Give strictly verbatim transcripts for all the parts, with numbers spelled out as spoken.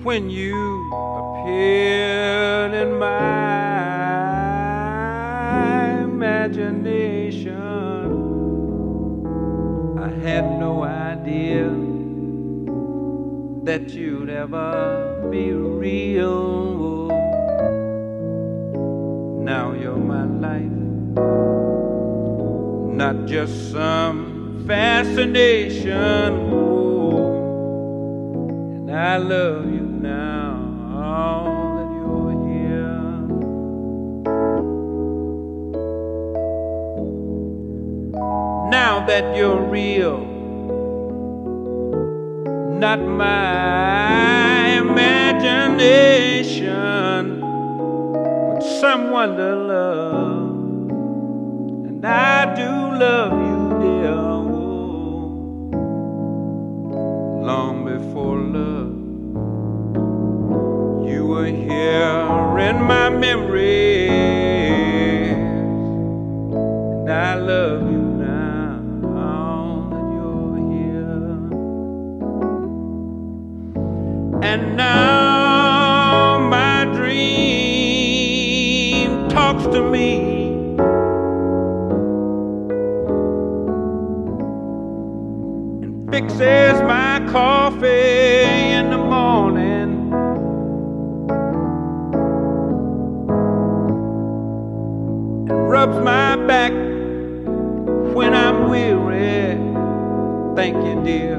when you appeared in my imagination. I had no idea that you'd ever be real. Now you're my life, not just some fascination. Oh, and I love you now that you're here. Now that you're real, not my imagination, but someone to love. And I do love you, dear. Oh, long before love, you were here in my memories. And I love you now that you're here. And now my dream talks to me and fixes my coffee in the morning, and rubs my back when I'm weary. Thank you, dear.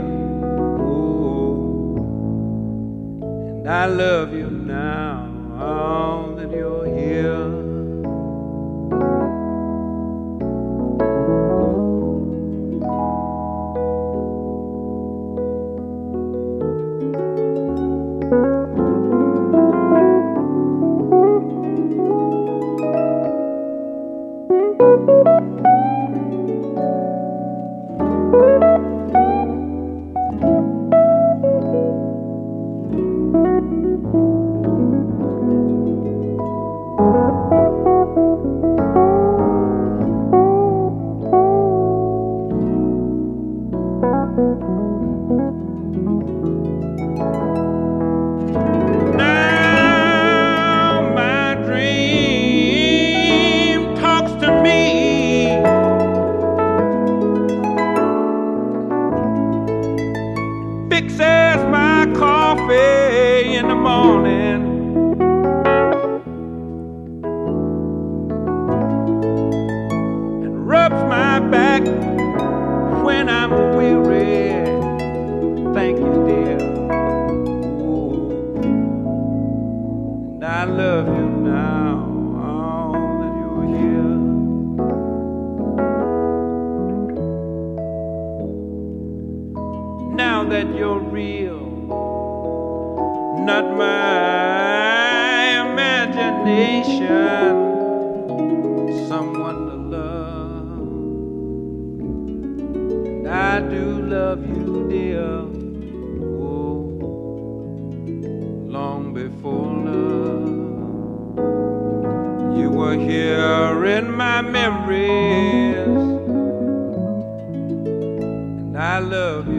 I love you now that you're here. Fixes my coffee in the morning, and rubs my back when I'm weary. Thank you, dear. Ooh. And I love you now that you're here. Now that you're real, not my imagination, someone to love. And I do love you, dear. Oh, long before love, you were here in my memories, and I love you.